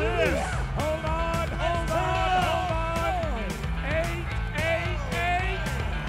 this? Hold on. 8.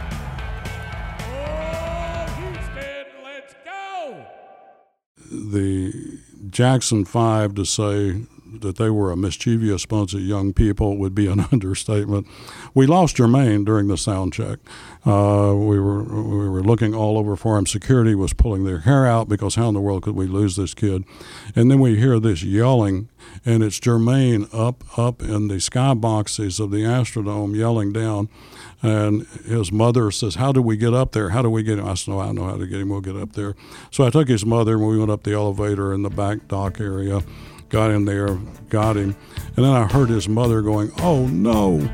Oh, Houston, let's go. The Jackson 5, to say that they were a mischievous bunch of young people would be an understatement. We lost Jermaine during the sound check. We were looking all over for him. Security was pulling their hair out because how in the world could we lose this kid? And then we hear this yelling, and it's Jermaine up in the sky boxes of the Astrodome yelling down. And his mother says, "How do we get up there? How do we get him?" I said, "No, I know how to get him. We'll get up there." So I took his mother, and we went up the elevator in the back dock area, got in there, got him. And then I heard his mother going, "Oh, no."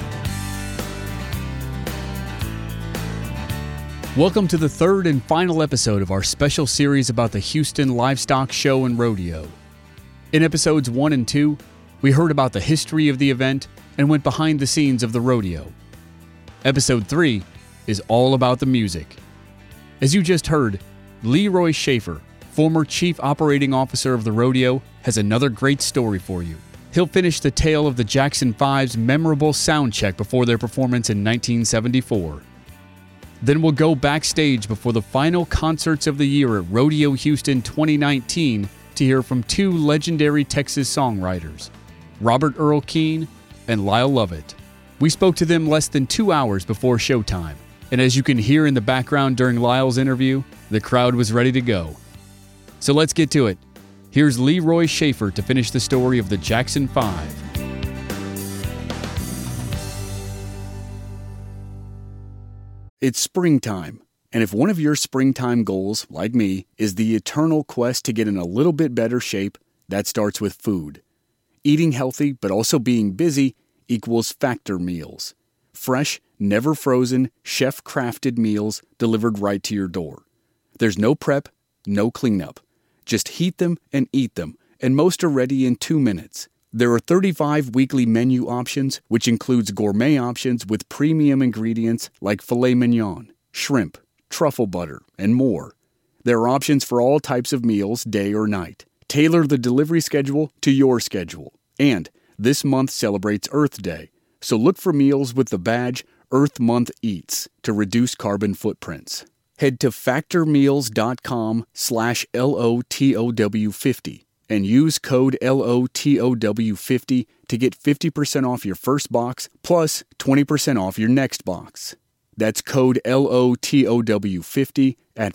Welcome to the third and final episode of our special series about the Houston Livestock Show and Rodeo. In episodes 1 and 2, we heard about the history of the event and went behind the scenes of the rodeo. Episode 3 is all about the music. As you just heard, Leroy Schaefer, former Chief Operating Officer of the rodeo, has another great story for you. He'll finish the tale of the Jackson 5's memorable sound check before their performance in 1974. Then we'll go backstage before the final concerts of the year at Rodeo Houston 2019 to hear from two legendary Texas songwriters, Robert Earl Keen and Lyle Lovett. We spoke to them less than 2 hours before showtime, and as you can hear in the background during Lyle's interview, the crowd was ready to go. So let's get to it. Here's Leroy Schaefer to finish the story of the Jackson 5. It's springtime, and if one of your springtime goals, like me, is the eternal quest to get in a little bit better shape, that starts with food. Eating healthy but also being busy equals Factor meals. Fresh, never frozen, chef-crafted meals delivered right to your door. There's no prep, no cleanup. Just heat them and eat them, and most are ready in 2 minutes. There are 35 weekly menu options, which includes gourmet options with premium ingredients like filet mignon, shrimp, truffle butter, and more. There are options for all types of meals, day or night. Tailor the delivery schedule to your schedule. And this month celebrates Earth Day, so look for meals with the badge Earth Month Eats to reduce carbon footprints. Head to factormeals.com/LOTOW50 and use code LOTOW50 to get 50% off your first box plus 20% off your next box. That's code LOTOW50 at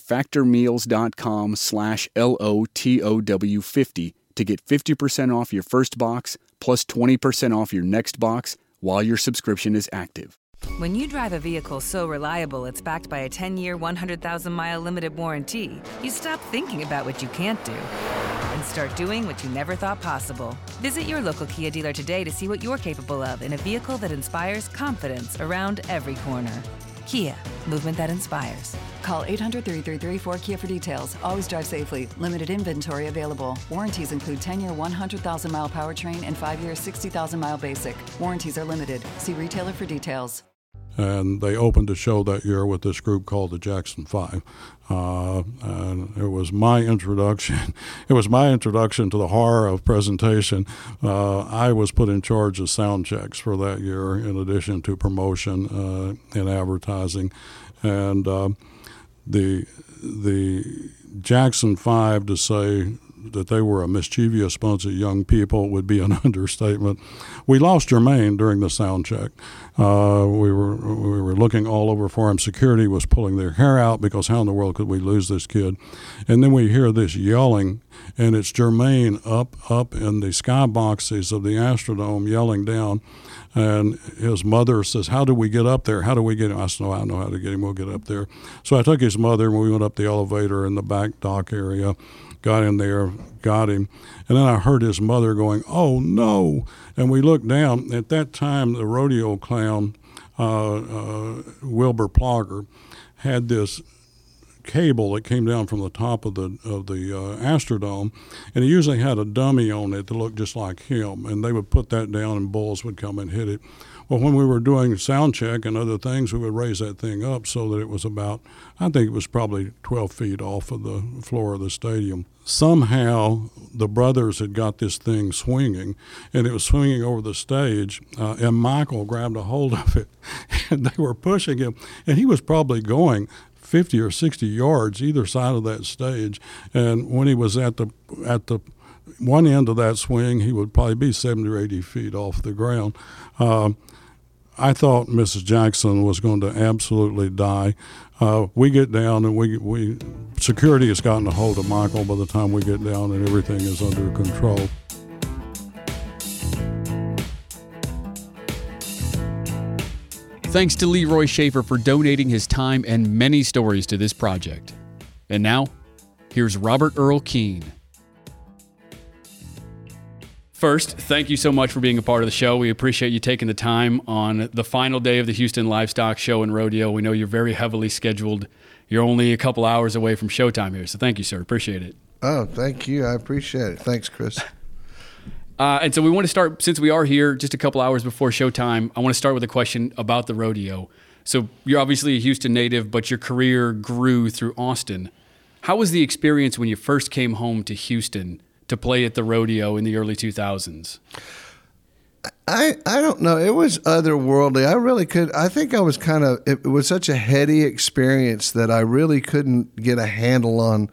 factormeals.com/LOTOW50 to get 50% off your first box plus 20% off your next box while your subscription is active. When you drive a vehicle so reliable it's backed by a 10-year, 100,000-mile limited warranty, you stop thinking about what you can't do and start doing what you never thought possible. Visit your local Kia dealer today to see what you're capable of in a vehicle that inspires confidence around every corner. Kia, movement that inspires. Call 800-333-4KIA for details. Always drive safely. Limited inventory available. Warranties include 10-year, 100,000-mile powertrain and 5-year, 60,000-mile basic. Warranties are limited. See retailer for details. And they opened a show that year with this group called the Jackson 5. And it was my introduction. It was my introduction to the horror of presentation. I was put in charge of sound checks for that year, in addition to promotion and advertising. And the Jackson 5, to say that they were a mischievous bunch of young people would be an understatement. We lost Jermaine during the sound check. We were looking all over for him. Security was pulling their hair out because how in the world could we lose this kid? And then we hear this yelling, and it's Jermaine up in the sky boxes of the Astrodome yelling down. And his mother says, "How do we get up there? How do we get him?" I said, "No, I know how to get him. We'll get up there." So I took his mother, and we went up the elevator in the back dock area, got in there, got him. And then I heard his mother going, "Oh, no." And we looked down. At that time, the rodeo clown, Wilbur Plogger, had this cable that came down from the top of the Astrodome, and he usually had a dummy on it that looked just like him, and they would put that down and bulls would come and hit it. Well, when we were doing sound check and other things, we would raise that thing up so that it was about, I think it was probably 12 feet off of the floor of the stadium. Somehow the brothers had got this thing swinging, and it was swinging over the stage, and Michael grabbed a hold of it, and they were pushing him, and he was probably going 50 or 60 yards either side of that stage, and when he was at the one end of that swing, he would probably be 70 or 80 feet off the ground. I thought Mrs. Jackson was going to absolutely die. We get down, and we security has gotten a hold of Michael by the time we get down, and everything is under control. Thanks to Leroy Schaefer for donating his time and many stories to this project. And now, here's Robert Earl Keane. First, thank you so much for being a part of the show. We appreciate you taking the time on the final day of the Houston Livestock Show and Rodeo. We know you're very heavily scheduled. You're only a couple hours away from showtime here, so thank you, sir. Appreciate it. Oh, thank you. I appreciate it. Thanks, Chris. And so we want to start, since we are here just a couple hours before showtime, I want to start with a question about the rodeo. So you're obviously a Houston native, but your career grew through Austin. How was the experience when you first came home to Houston to play at the rodeo in the early 2000s? I don't know. It was otherworldly. I think I was it was such a heady experience that I really couldn't get a handle on,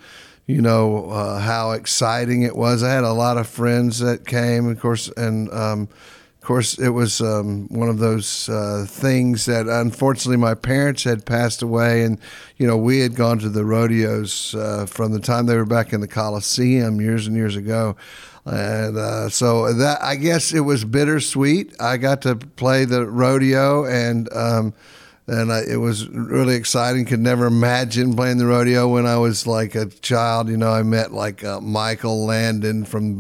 how exciting it was. I had a lot of friends that came, of course, and of course it was one of those things that unfortunately my parents had passed away, and we had gone to the rodeos from the time they were back in the Coliseum years and years ago. And so that, I guess it was bittersweet. I got to play the rodeo, and it was really exciting. Could never imagine playing the rodeo when I was like a child. I met like Michael Landon from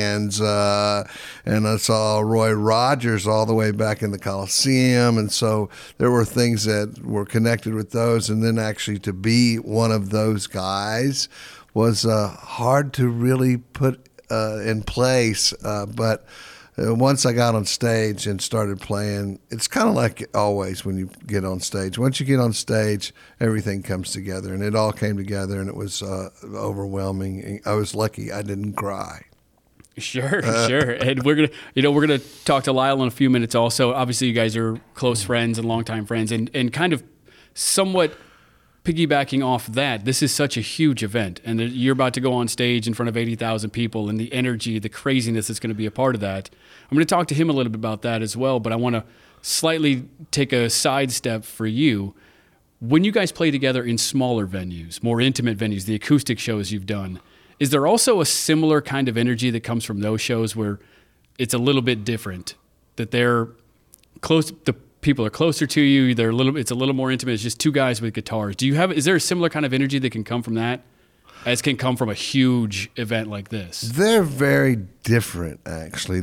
Bonanza, and I saw Roy Rogers all the way back in the Coliseum. And so there were things that were connected with those. And then actually to be one of those guys was hard to really put in place, but once I got on stage and started playing, it's kind of like always when you get on stage. Once you get on stage, everything comes together, and it all came together, and it was overwhelming. I was lucky I didn't cry. Sure. And we're gonna talk to Lyle in a few minutes. Also, obviously, you guys are close friends and longtime friends, and kind of somewhat piggybacking off that, this is such a huge event, and you're about to go on stage in front of 80,000 people, and the energy, the craziness that's going to be a part of that. I'm going to talk to him a little bit about that as well, but I want to slightly take a sidestep for you. When you guys play together in smaller venues, more intimate venues, the acoustic shows you've done, is there also a similar kind of energy that comes from those shows where it's a little bit different, that they're close, the people are closer to you, it's a little more intimate, it's just two guys with guitars? Is there a similar kind of energy that can come from that as can come from a huge event like this? They're very different, actually.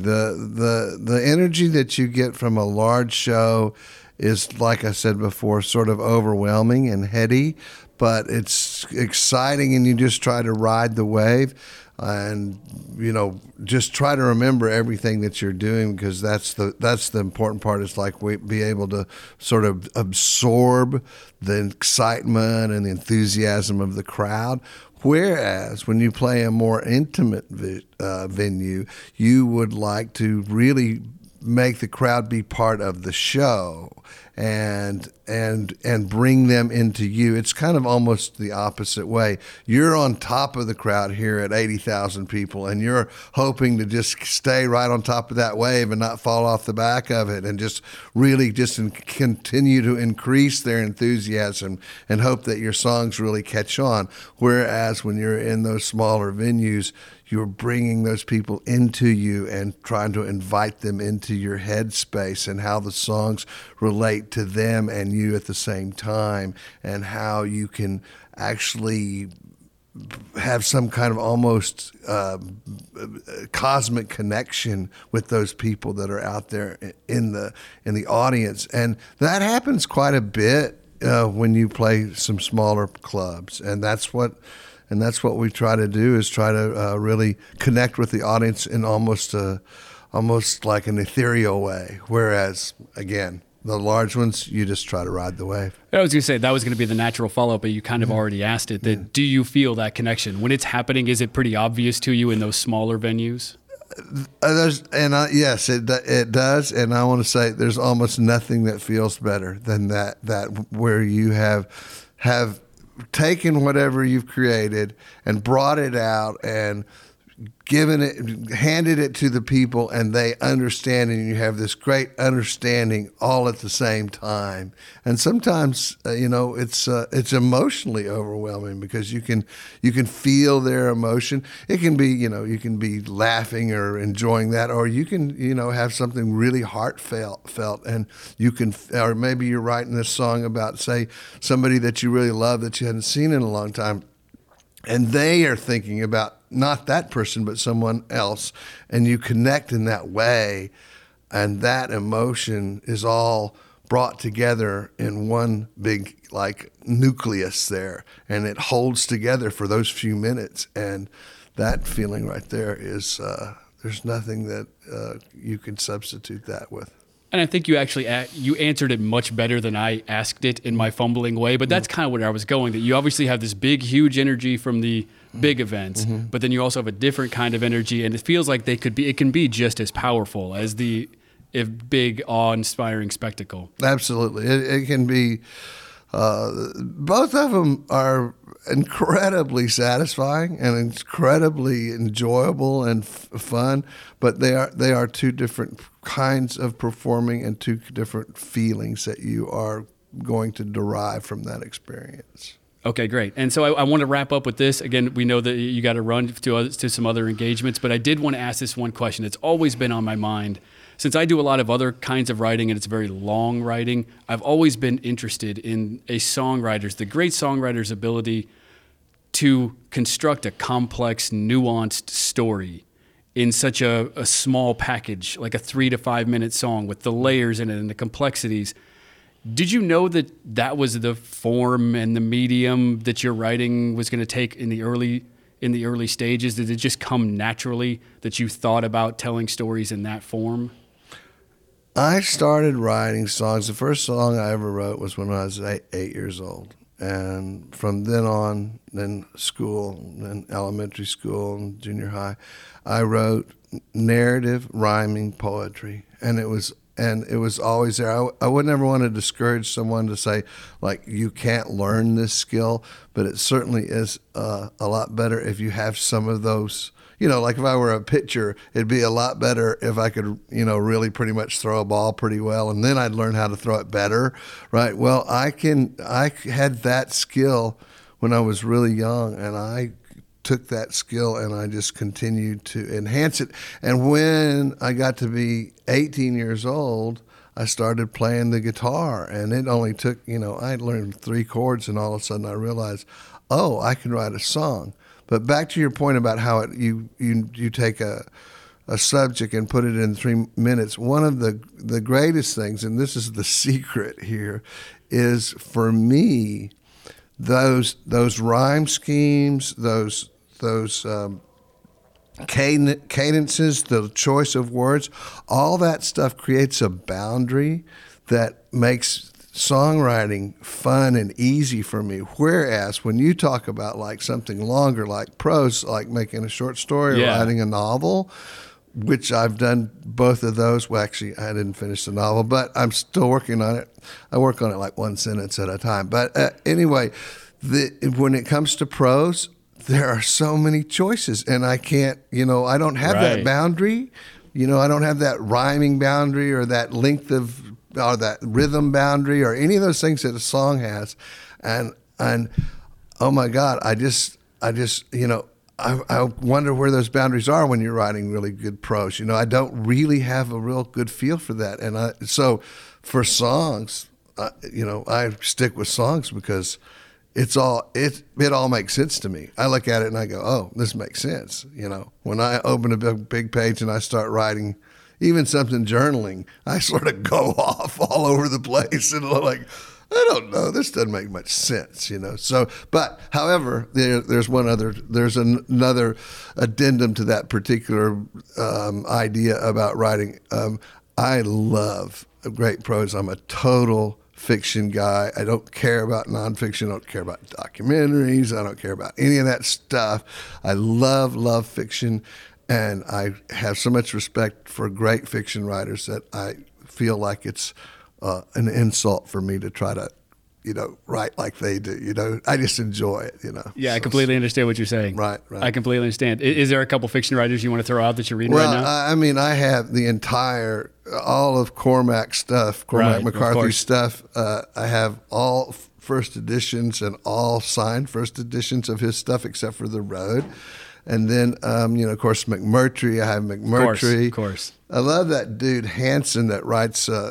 The energy that you get from a large show is, like I said before, sort of overwhelming and heady, but it's exciting, and you just try to ride the wave and just try to remember everything that you're doing, because that's the important part. Is like we be able to sort of absorb the excitement and the enthusiasm of the crowd. Whereas when you play a more intimate venue, you would like to really make the crowd be part of the show and bring them into you. It's kind of almost the opposite way. You're on top of the crowd here at 80,000 people, and you're hoping to just stay right on top of that wave and not fall off the back of it, and just really just continue to increase their enthusiasm and hope that your songs really catch on. Whereas when you're in those smaller venues, you're bringing those people into you and trying to invite them into your headspace and how the songs relate to them and you at the same time, and how you can actually have some kind of almost cosmic connection with those people that are out there in the audience. And that happens quite a bit when you play some smaller clubs, and that's what we try to do, is try to really connect with the audience in almost like an ethereal way. Whereas, again, the large ones, you just try to ride the wave. I was going to say that was going to be the natural follow-up, but you kind of already asked it. That do you feel that connection when it's happening? Is it pretty obvious to you in those smaller venues? Yes, it does, and I want to say there's almost nothing that feels better than that where you have taken whatever you've created and brought it out and handed it to the people, and they understand, and you have this great understanding all at the same time. And sometimes, it's emotionally overwhelming because you can feel their emotion. It can be, you can be laughing or enjoying that, or you can, have something really heartfelt, and or maybe you're writing a song about, say, somebody that you really love that you hadn't seen in a long time, and they are thinking about not that person, but someone else, and you connect in that way, and that emotion is all brought together in one big, like, nucleus there, and it holds together for those few minutes, and that feeling right there is, there's nothing that you can substitute that with. And I think you actually you answered it much better than I asked it in my fumbling way, but that's kind of where I was going, that you obviously have this big, huge energy from the big events, but then you also have a different kind of energy, and it feels like it can be just as powerful as the big, awe-inspiring spectacle. Absolutely. It can be, both of them are incredibly satisfying and incredibly enjoyable and fun, but they are two different kinds of performing and two different feelings that you are going to derive from that experience. Okay, great. And so I want to wrap up with this. Again, we know that you got to run to some other engagements, but I did want to ask this one question. It's always been on my mind. Since I do a lot of other kinds of writing, and it's very long writing, I've always been interested in the great songwriter's ability to construct a complex, nuanced story in such a small package, like a 3 to 5 minute song with the layers in it and the complexities. Did you know that was the form and the medium that your writing was going to take in the early stages? Did it just come naturally that you thought about telling stories in that form? I started writing songs. The first song I ever wrote was when I was 8 years old. And from then on, then school, then elementary school and junior high, I wrote narrative rhyming poetry. And it was always there. I would never want to discourage someone to say, like, you can't learn this skill, but it certainly is a lot better if you have some of those. Like if I were a pitcher, it'd be a lot better if I could, really pretty much throw a ball pretty well, and then I'd learn how to throw it better, right? Well, I had that skill when I was really young, and I took that skill and I just continued to enhance it. And when I got to be 18 years old, I started playing the guitar, and it only took, I learned 3 chords, and all of a sudden I realized, oh, I can write a song. But back to your point about how you take a subject and put it in 3 minutes, one of the greatest things, and this is the secret here, is for me, those rhyme schemes, those cadences, the choice of words, all that stuff creates a boundary that makes songwriting fun and easy for me. Whereas when you talk about like something longer, like prose, like making a short story or writing a novel, which I've done both of those. Well, actually, I didn't finish the novel, but I'm still working on it. I work on it like one sentence at a time. But anyway, when it comes to prose, there are so many choices, and I can't, I don't have that boundary. I don't have that rhyming boundary or that length of, or that rhythm boundary or any of those things that a song has. And oh my God, I just, I wonder where those boundaries are when you're writing really good prose. I don't really have a real good feel for that. And so for songs, I stick with songs because it all makes sense to me. I look at it and I go, oh, this makes sense. When I open a big page and I start writing, even something journaling, I sort of go off all over the place and like, I don't know. This doesn't make much sense, you know. So, but however, there's another addendum to that particular idea about writing. I love great prose. I'm a total fiction guy. I don't care about nonfiction. I don't care about documentaries. I don't care about any of that stuff. I love fiction, and I have so much respect for great fiction writers that I feel like it's an insult for me to try to, write like they do. I just enjoy it. Yeah, I completely understand what you're saying. Right. I completely understand. Is there a couple fiction writers you want to throw out that you're reading well, right now? I mean, I have all of Cormac's stuff, Cormac McCarthy's stuff. I have all first editions and all signed first editions of his stuff except for The Road. And then, of course, McMurtry. I have McMurtry. Of course. I love that dude Hansen that wrote,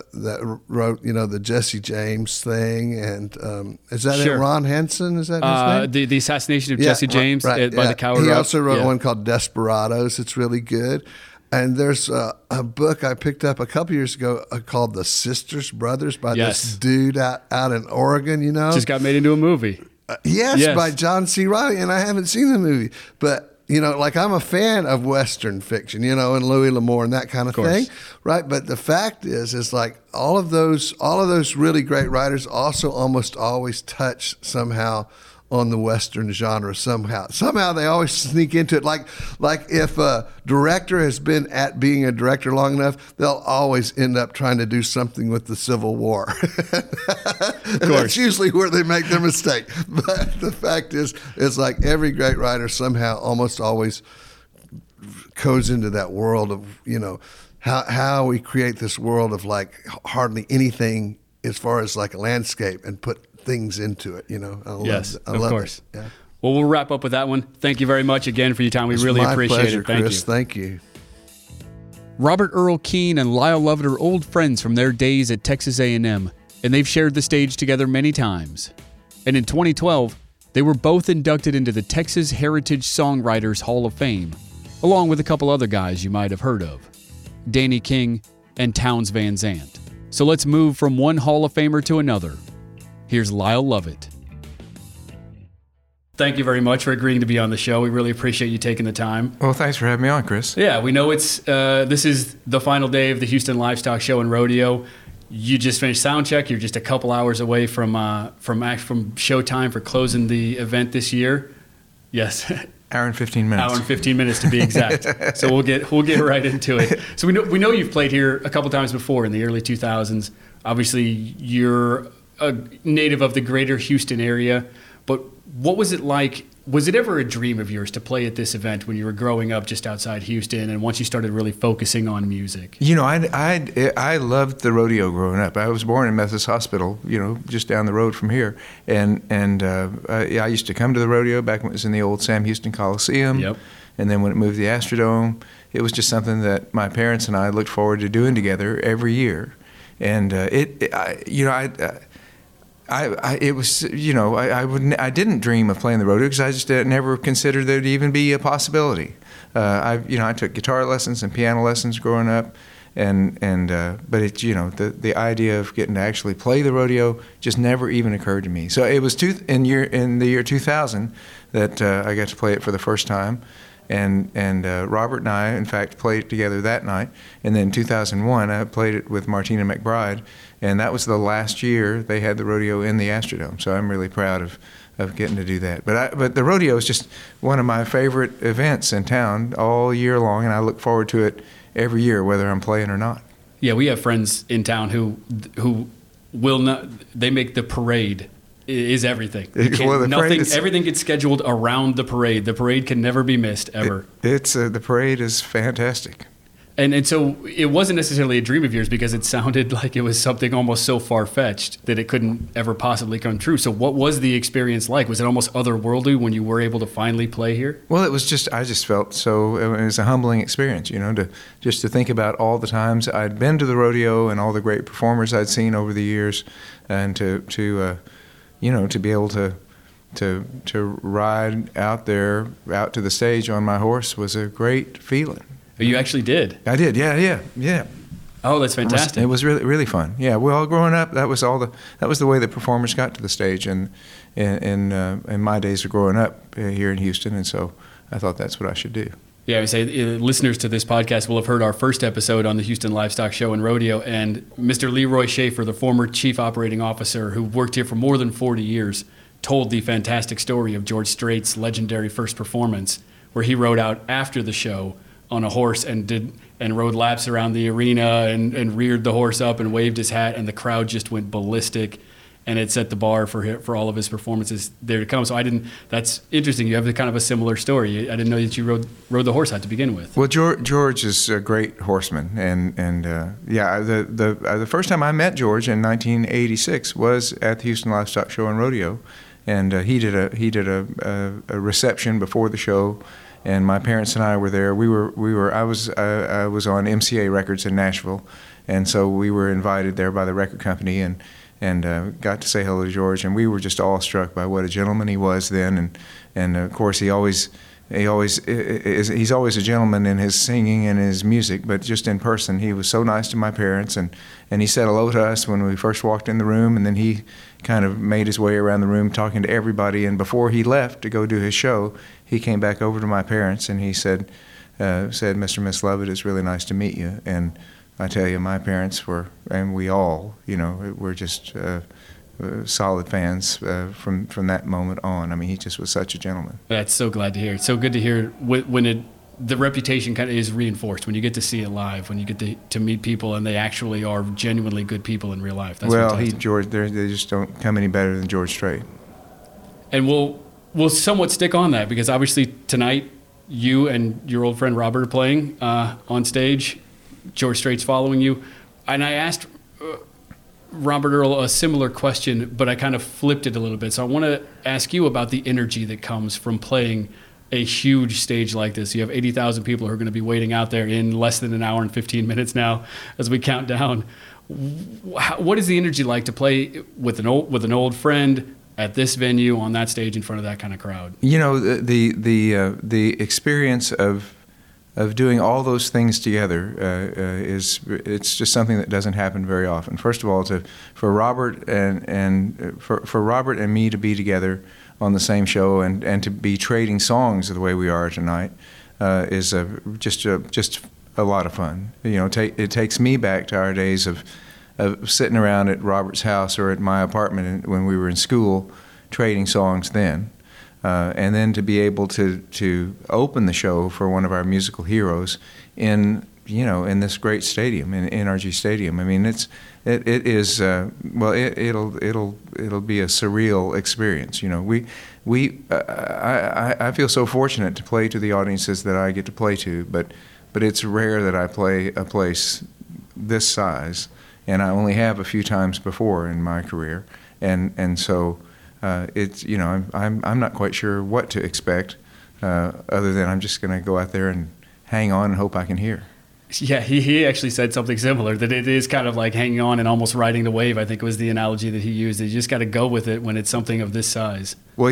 the Jesse James thing. And is that it? Ron Hansen? Is that his name? The assassination of Jesse James by the Coward. He also wrote one called Desperados. It's really good. And there's a book I picked up a couple years ago called The Sisters Brothers by this dude out in Oregon. Just got made into a movie. Yes, by John C. Reilly, and I haven't seen the movie, but. I'm a fan of Western fiction, and Louis L'Amour and that kind of thing, right? But the fact is like all of those really great writers also almost always touch somehow on the Western genre somehow. Somehow they always sneak into it. Like if a director has been at being a director long enough, they'll always end up trying to do something with the Civil War. And that's usually where they make their mistake. But the fact is, it's like every great writer somehow almost always goes into that world of, how we create this world of like hardly anything as far as like a landscape and put things into it, Of course. Yeah. Well, we'll wrap up with that one. Thank you very much again for your time. We really appreciate pleasure, it. Thank Chris. you. Thank you. Robert Earl Keen and Lyle Lovett are old friends from their days at Texas A&M, and they've shared the stage together many times. And in 2012, they were both inducted into the Texas Heritage Songwriters Hall of Fame, along with a couple other guys you might have heard of, Danny King and Townes Van Zandt. So let's move from one Hall of Famer to another. Here's Lyle Lovett. Thank you very much for agreeing to be on the show. We really appreciate you taking the time. Well, thanks for having me on, Chris. Yeah, we know this is the final day of the Houston Livestock Show and Rodeo. You just finished sound check. You're just a couple hours away from showtime for closing the event this year. Yes. Hour and 15 minutes. Hour and 15 minutes to be exact. So we'll get right into it. So we know you've played here a couple times before in the early 2000s. Obviously, you're a native of the greater Houston area, but what was it like? Was it ever a dream of yours to play at this event when you were growing up just outside Houston, and once you started really focusing on music? I loved the rodeo growing up. I was born in Methodist Hospital, just down the road from here, and I used to come to the rodeo back when it was in the old Sam Houston Coliseum. Yep. And then when it moved to the Astrodome, it was just something that my parents and I looked forward to doing together every year, and I didn't dream of playing the rodeo because I just never considered there to even be a possibility. I took guitar lessons and piano lessons growing up, but it's the idea of getting to actually play the rodeo just never even occurred to me. So it was in the year 2000 that I got to play it for the first time. And Robert and I, in fact, played it together that night. And then in 2001, I played it with Martina McBride, and that was the last year they had the rodeo in the Astrodome. So I'm really proud of getting to do that. But the rodeo is just one of my favorite events in town all year long, and I look forward to it every year, whether I'm playing or not. Yeah, we have friends in town who will not. They make the parade. Is everything. Everything gets scheduled around the parade. The parade can never be missed, ever. The parade is fantastic. And so it wasn't necessarily a dream of yours because it sounded like it was something almost so far-fetched that it couldn't ever possibly come true. So what was the experience like? Was it almost otherworldly when you were able to finally play here? Well, I just felt so, it was a humbling experience, to think about all the times I'd been to the rodeo and all the great performers I'd seen over the years, and to be able to ride out there, out to the stage on my horse was a great feeling. You actually did? I did, yeah. Oh, that's fantastic. It was really, really fun. Yeah, well, growing up, that was the way that performers got to the stage, and in my days of growing up here in Houston, and so I thought that's what I should do. Yeah, I would say listeners to this podcast will have heard our first episode on the Houston Livestock Show and Rodeo, and Mr. Leroy Schaefer, the former chief operating officer who worked here for more than 40 years, told the fantastic story of George Strait's legendary first performance, where he rode out after the show on a horse and rode laps around the arena and reared the horse up and waved his hat, and the crowd just went ballistic, and it set the bar for all of his performances there to come. So that's interesting. You have kind of a similar story. I didn't know that you rode the horse out to begin with. Well, George is a great horseman, and the first time I met George in 1986 was at the Houston Livestock Show and Rodeo, and he did a reception before the show. And my parents and I were there. I was on MCA Records in Nashville, and so we were invited there by the record company, and got to say hello to George. And we were just awestruck by what a gentleman he was then. And of course he's always a gentleman in his singing and his music, but just in person he was so nice to my parents, and he said hello to us when we first walked in the room, and then he kind of made his way around the room talking to everybody. And before he left to go do his show, he came back over to my parents and he said, Mr. and Miss Lovett, it's really nice to meet you. And I tell you, my parents were, and we all, were just solid fans from that moment on. I mean, he just was such a gentleman. That's so glad to hear. It's so good to hear when the reputation kind of is reinforced, when you get to see it live, when you get to meet people and they actually are genuinely good people in real life. That's fantastic. George, they just don't come any better than George Strait. And we'll somewhat stick on that, because obviously tonight you and your old friend Robert are playing on stage. George Strait's following you. And I asked Robert Earl a similar question, but I kind of flipped it a little bit. So I want to ask you about the energy that comes from playing a huge stage like this. You have 80,000 people who are going to be waiting out there in less than an hour and 15 minutes now as we count down. What is the energy like to play with an old friend at this venue on that stage in front of that kind of crowd? The experience of doing all those things together it's just something that doesn't happen very often. First of all, for Robert and me to be together on the same show and to be trading songs the way we are tonight is just a lot of fun. It takes me back to our days of sitting around at Robert's house or at my apartment when we were in school, trading songs then. And then to be able to open the show for one of our musical heroes in this great stadium, in NRG Stadium. I mean, it'll be a surreal experience. I feel so fortunate to play to the audiences that I get to play to, but it's rare that I play a place this size, and I only have a few times before in my career, and so. I'm not quite sure what to expect, other than I'm just going to go out there and hang on and hope I can hear. Yeah, he actually said something similar, that it is kind of like hanging on and almost riding the wave, I think was the analogy that he used. You just got to go with it when it's something of this size. Well,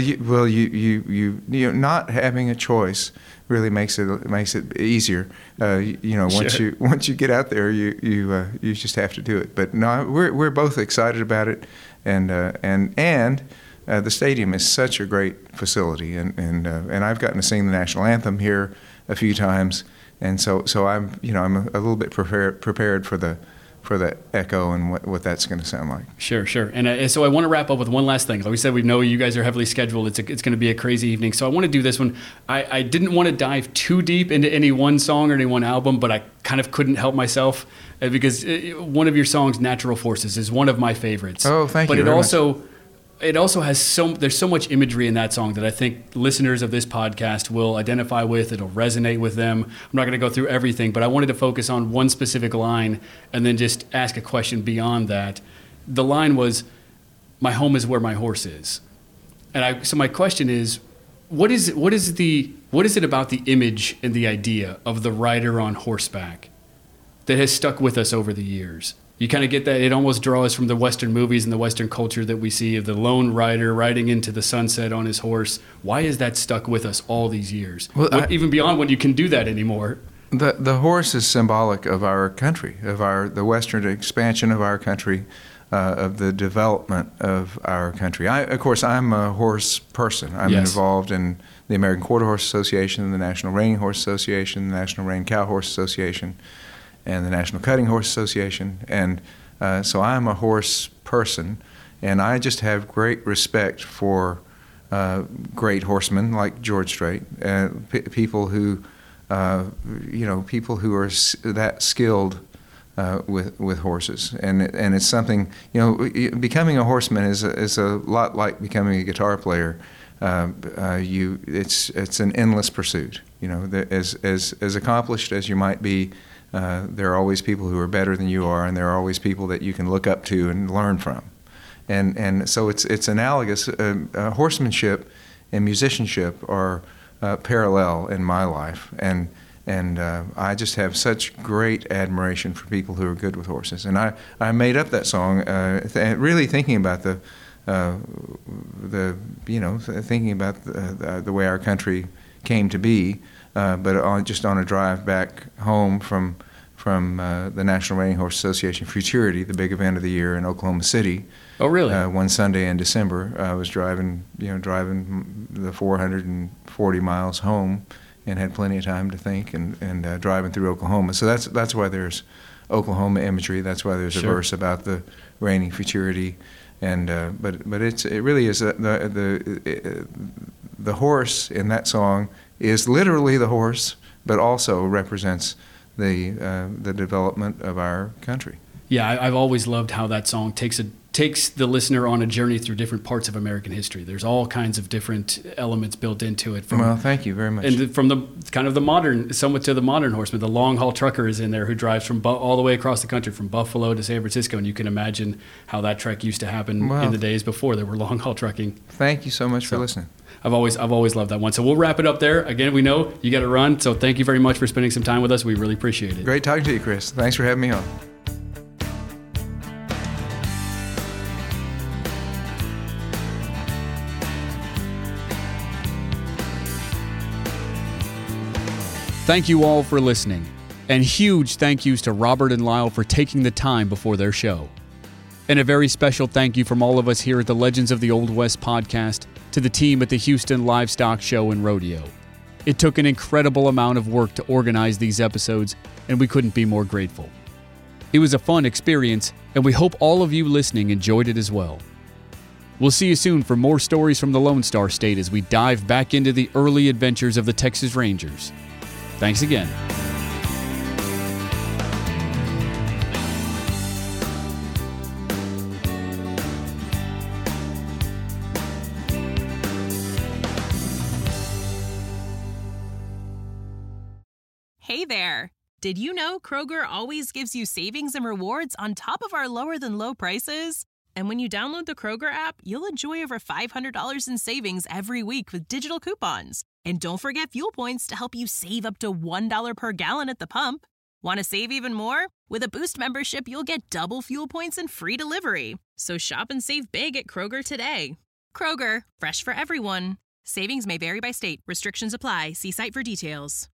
not having a choice really makes it easier. Sure. Once you get out there, you just have to do it. But no, we're both excited about it, and the stadium is such a great facility, and I've gotten to sing the national anthem here a few times, and so I'm a little bit prepared for the echo and what that's going to sound like. Sure. And so I want to wrap up with one last thing. Like we said, we know you guys are heavily scheduled. It's going to be a crazy evening. So I want to do this one. I didn't want to dive too deep into any one song or any one album, but I kind of couldn't help myself because one of your songs, Natural Forces, is one of my favorites. Oh, thank you. But it also has there's so much imagery in that song that I think listeners of this podcast will identify with. It'll resonate with them. I'm not going to go through everything, but I wanted to focus on one specific line and then just ask a question beyond that. The line was, "My home is where my horse is." And so my question is, what is it about the image and the idea of the rider on horseback that has stuck with us over the years? You kind of get that it almost draws from the Western movies and the Western culture that we see of the lone rider riding into the sunset on his horse. Why is that stuck with us all these years? Well, even beyond when you can do that anymore? The horse is symbolic of our country, of the western expansion of our country, of the development of our country. Of course, I'm a horse person. I'm involved in the American Quarter Horse Association, the National Reining Horse Association, the National Reining Cow Horse Association, and the National Cutting Horse Association. And so I'm a horse person, and I just have great respect for great horsemen like George Strait, people who people who are that skilled with horses, and it's something, becoming a horseman is a lot like becoming a guitar player. It's an endless pursuit. As accomplished as you might be, there are always people who are better than you are, and there are always people that you can look up to and learn from. And so it's analogous. Horsemanship and musicianship are parallel in my life, and I just have such great admiration for people who are good with horses. And I made up that song really thinking about thinking about the way our country came to be, but just on a drive back home from the National Reining Horse Association Futurity, the big event of the year in Oklahoma City. Oh, really? One Sunday in December, I was driving the 440 miles home, and had plenty of time to think, and driving through Oklahoma. So that's why there's Oklahoma imagery. That's why there's a verse about the reining futurity, and but it really is the horse in that song is literally the horse, but also represents the development of our country. Yeah, I've always loved how that song takes the listener on a journey through different parts of American history. There's all kinds of different elements built into it. Well, thank you very much. And from the kind of the modern, somewhat to the modern horseman, the long haul trucker is in there who drives from all the way across the country, from Buffalo to San Francisco, and you can imagine how that trek used to happen in the days before there were long haul trucking. Thank you so much for listening. I've always loved that one. So we'll wrap it up there. Again, we know you got to run, so thank you very much for spending some time with us. We really appreciate it. Great talking to you, Chris. Thanks for having me on. Thank you all for listening, and huge thank yous to Robert and Lyle for taking the time before their show. And a very special thank you from all of us here at the Legends of the Old West podcast to the team at the Houston Livestock Show and Rodeo. It took an incredible amount of work to organize these episodes, and we couldn't be more grateful. It was a fun experience, and we hope all of you listening enjoyed it as well. We'll see you soon for more stories from the Lone Star State as we dive back into the early adventures of the Texas Rangers. Thanks again. Hey there! Did you know Kroger always gives you savings and rewards on top of our lower-than-low prices? And when you download the Kroger app, you'll enjoy over $500 in savings every week with digital coupons. And don't forget fuel points to help you save up to $1 per gallon at the pump. Want to save even more? With a Boost membership, you'll get double fuel points and free delivery. So shop and save big at Kroger today. Kroger, fresh for everyone. Savings may vary by state. Restrictions apply. See site for details.